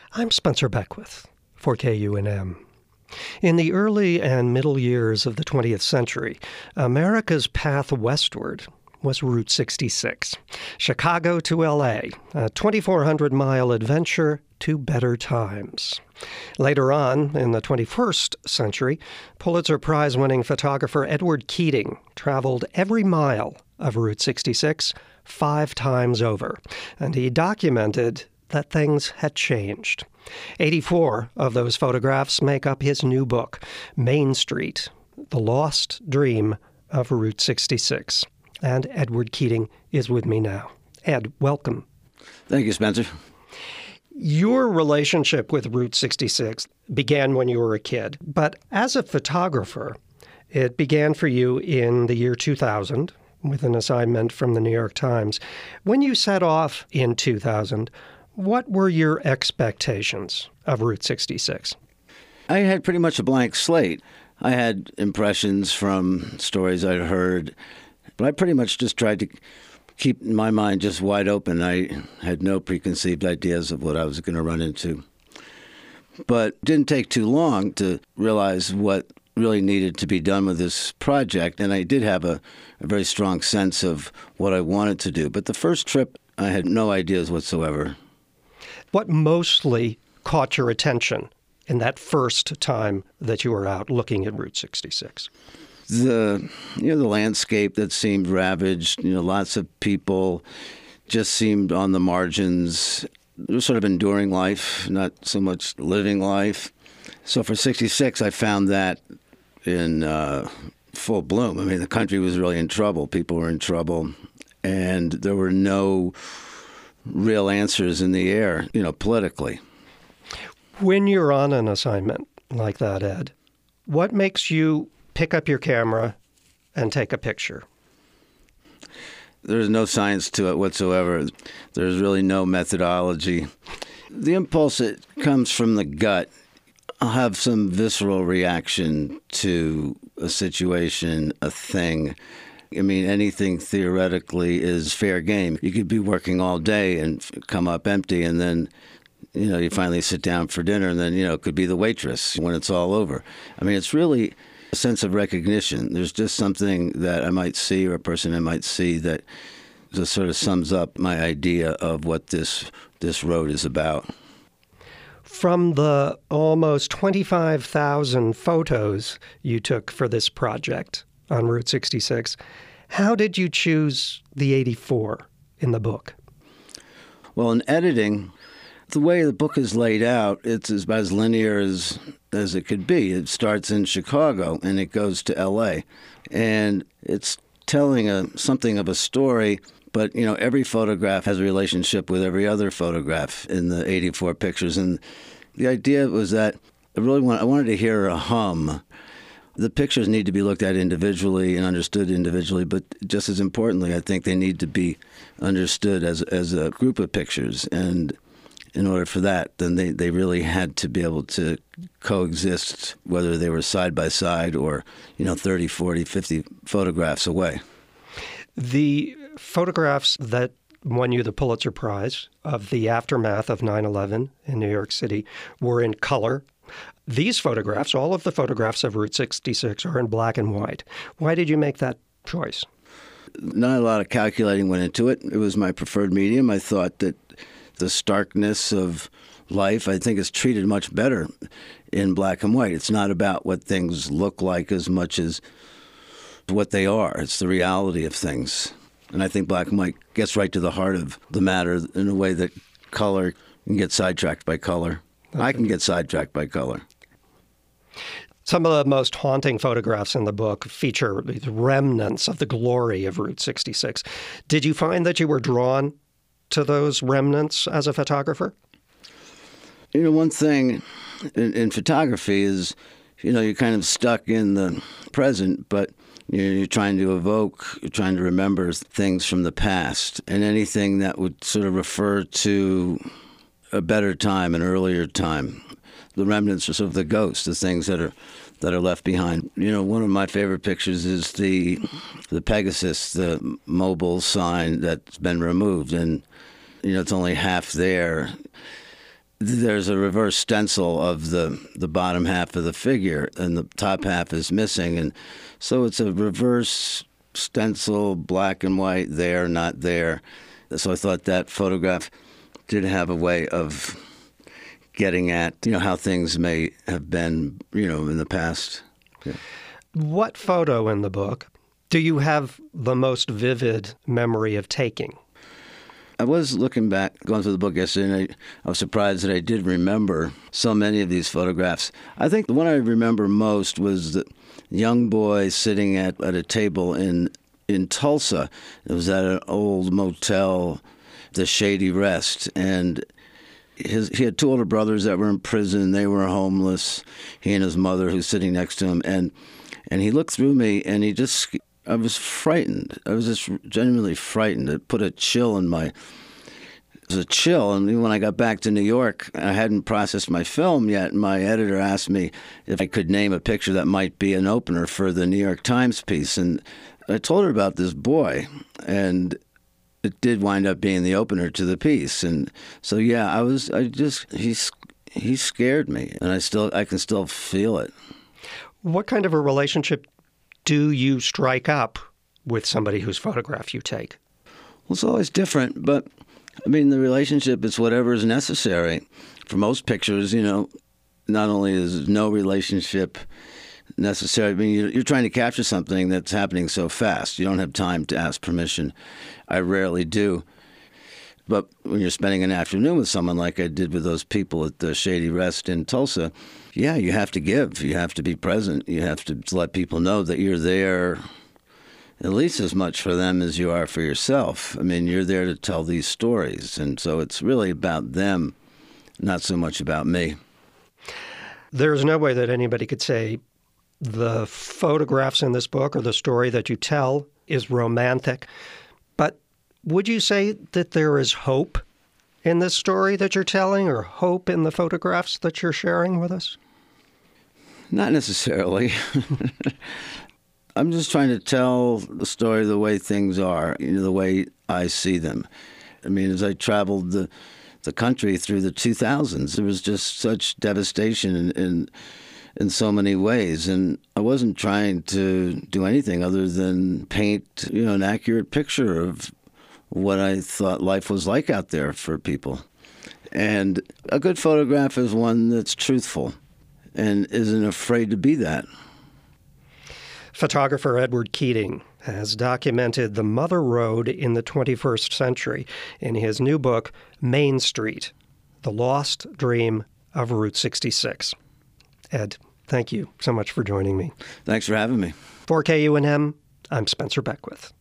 I'm Spencer Beckwith for KUNM. In the early and middle years of the 20th century, America's path westward was Route 66, Chicago to L.A., a 2,400-mile adventure to better times. Later on, in the 21st century, Pulitzer Prize-winning photographer Edward Keating traveled every mile of Route 66 5 times over, and he documented that things had changed. 84 of those photographs make up his new book, Main Street, The Lost Dream of Route 66. And Edward Keating is with me now. Ed, welcome. Thank you, Spencer. Your relationship with Route 66 began when you were a kid, but as a photographer, it began for you in the year 2000 with an assignment from the New York Times. When you set off in 2000, what were your expectations of Route 66? I had pretty much a blank slate. I had impressions from stories I'd heard, but I pretty much just tried to keep my mind just wide open. I had no preconceived ideas of what I was going to run into. But it didn't take too long to realize what really needed to be done with this project, and I did have a very strong sense of what I wanted to do. But the first trip, I had no ideas whatsoever. What mostly caught your attention in that first time that you were out looking at Route 66? The landscape that seemed ravaged, lots of people just seemed on the margins. It was sort of enduring life, not so much living life. So for 66, I found that in full bloom. I mean, the country was really in trouble. People were in trouble, and there were no real answers in the air, politically. When you're on an assignment like that, Ed, what makes you pick up your camera and take a picture? There's no science to it whatsoever. There's really no methodology. The impulse, it comes from the gut. I'll have some visceral reaction to a situation, a thing. I mean, anything theoretically is fair game. You could be working all day and come up empty, and then, you finally sit down for dinner, and then, it could be the waitress when it's all over. I mean, it's really a sense of recognition. There's just something that I might see, or a person I might see, that just sort of sums up my idea of what this road is about. From the almost 25,000 photos you took for this project on Route 66, how did you choose the 84 in the book? Well, in editing, the way the book is laid out, it's about as linear as it could be. It starts in Chicago and it goes to L.A. And it's telling something of a story, but, every photograph has a relationship with every other photograph in the 84 pictures. And the idea was that I wanted to hear a hum. The pictures need to be looked at individually and understood individually, but just as importantly, I think they need to be understood as a group of pictures. And in order for that, then they really had to be able to coexist, whether they were side by side or, 30, 40, 50 photographs away. The photographs that won you the Pulitzer Prize of the aftermath of 9/11 in New York City were in color. These photographs, all of the photographs of Route 66, are in black and white. Why did you make that choice? Not a lot of calculating went into it. It was my preferred medium. I thought that the starkness of life, I think, is treated much better in black and white. It's not about what things look like as much as what they are. It's the reality of things. And I think black and white gets right to the heart of the matter in a way that color can get sidetracked by color. Okay. I can get sidetracked by color. Some of the most haunting photographs in the book feature the remnants of the glory of Route 66. Did you find that you were drawn to those remnants as a photographer? One thing in photography is, you're kind of stuck in the present, but you're trying to you're trying to remember things from the past, and anything that would sort of refer to a better time, an earlier time. The remnants are sort of the ghosts, the things that are left behind. One of my favorite pictures is the Pegasus, the mobile sign that's been removed, and it's only half there. there's a reverse stencil of the bottom half of the figure, and the top half is missing. And so it's a reverse stencil, black and white, there, not there. So I thought that photograph did have a way of getting at, how things may have been, in the past. Yeah. What photo in the book do you have the most vivid memory of taking? I was looking back, going through the book yesterday, and I was surprised that I did remember so many of these photographs. I think the one I remember most was the young boy sitting at a table in Tulsa. It was at an old motel, the Shady Rest, and he had two older brothers that were in prison. They were homeless. He and his mother, who's sitting next to him, and he looked through me, and I was frightened. I was just genuinely frightened. It put a chill in my... It was a chill. And when I got back to New York, I hadn't processed my film yet. My editor asked me if I could name a picture that might be an opener for the New York Times piece. And I told her about this boy, and it did wind up being the opener to the piece. And so, yeah, he scared me, and I can still feel it. What kind of a relationship do you strike up with somebody whose photograph you take? Well, it's always different, but the relationship is whatever is necessary. For most pictures, not only is no relationship necessary, you're trying to capture something that's happening so fast. You don't have time to ask permission. I rarely do. But when you're spending an afternoon with someone like I did with those people at the Shady Rest in Tulsa, yeah, you have to give. You have to be present. You have to let people know that you're there at least as much for them as you are for yourself. You're there to tell these stories. And so it's really about them, not so much about me. There's no way that anybody could say the photographs in this book or the story that you tell is romantic. But would you say that there is hope in this story that you're telling, or hope in the photographs that you're sharing with us? Not necessarily. I'm just trying to tell the story the way things are, the way I see them. As I traveled the country through the 2000s, there was just such devastation in so many ways, and I wasn't trying to do anything other than paint, an accurate picture of what I thought life was like out there for people. And a good photograph is one that's truthful and isn't afraid to be that. Photographer Edward Keating has documented the Mother Road in the 21st century in his new book, Main Street, The Lost Dream of Route 66. Ed, thank you so much for joining me. Thanks for having me. For KUNM, I'm Spencer Beckwith.